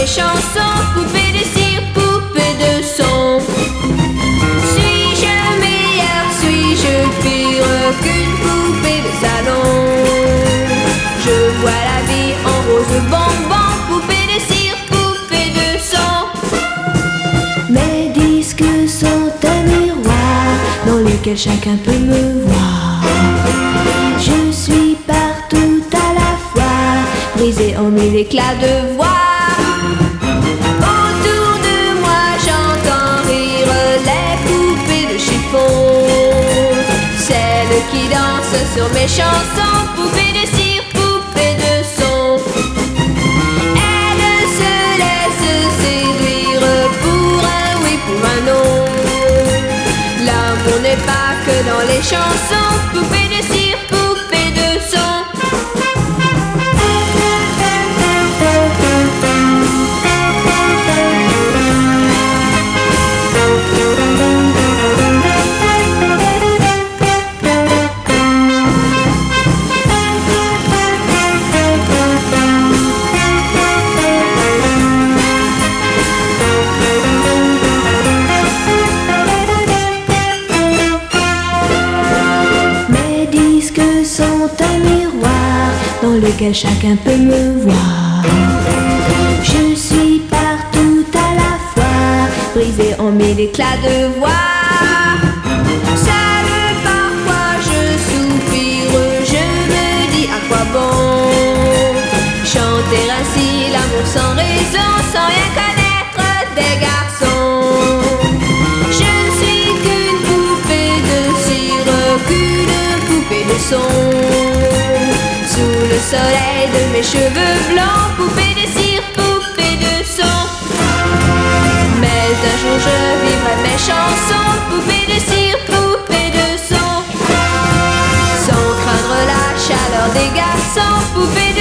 mes chansons, poupée de cire, poupée de son. Suis-je meilleure, suis-je pire qu'une poupée de salon? Je vois la vie en rose bonbon, poupée de cire, poupée de son. Mes disques sont un miroir dans lequel chacun peut me voir. Je suis partout à la fois, brisée en mille éclats de voix. Autour de moi j'entends rire les poupées de chiffon, celles qui dansent sur mes chansons, poupées de cire, poupées de son. Elles se laissent séduire pour un oui, pour un non. L'amour n'est pas que dans les chansons, poupées de cire, poupées de son. Dans lequel chacun peut me voir. Je suis partout à la fois, brisée en mille éclats de voix. Seule parfois je soupire, je me dis à quoi bon chanter ainsi l'amour sans raison, sans rien connaître des garçons. Je ne suis qu'une poupée de cire, qu'une poupée de son. Sous le soleil de mes cheveux blancs, poupée de cire, poupée de son. Mais un jour je vivrai mes chansons, poupée de cire, poupée de son. Sans craindre la chaleur des garçons, poupée de